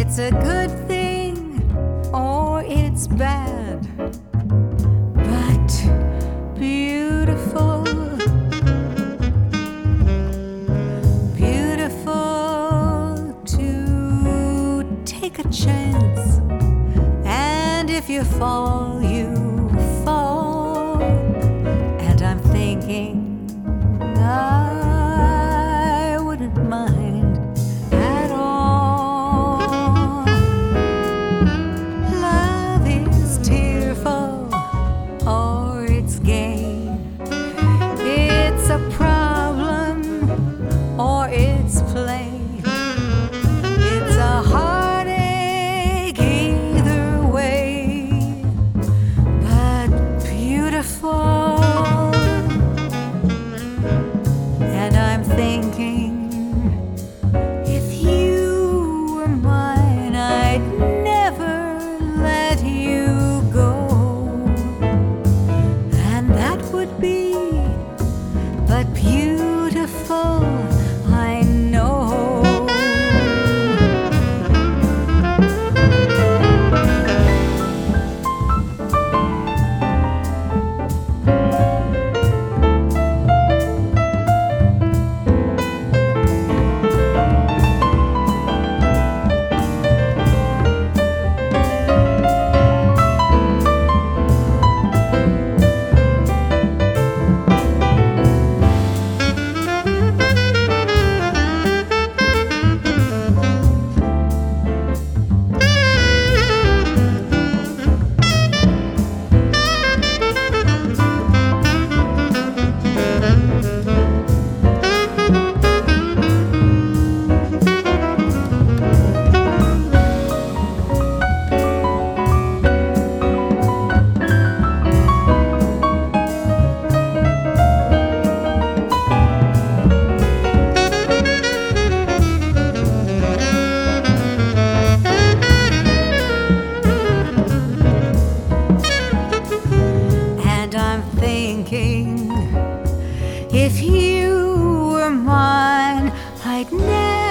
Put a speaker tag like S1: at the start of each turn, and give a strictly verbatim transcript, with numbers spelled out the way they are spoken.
S1: it's a good thing or it's bad, but beautiful, beautiful to take a chance. And if you fall, you fall. And I'm thinking I wouldn't mind at all. Love is tearful or it's gay. It's a problem or it's play. It's a heartache either way, but beautiful. And I'm thinking, if you were mine, I'd never let you go. And that would be but beautiful, I know. Thinking, if you were mine, I'd never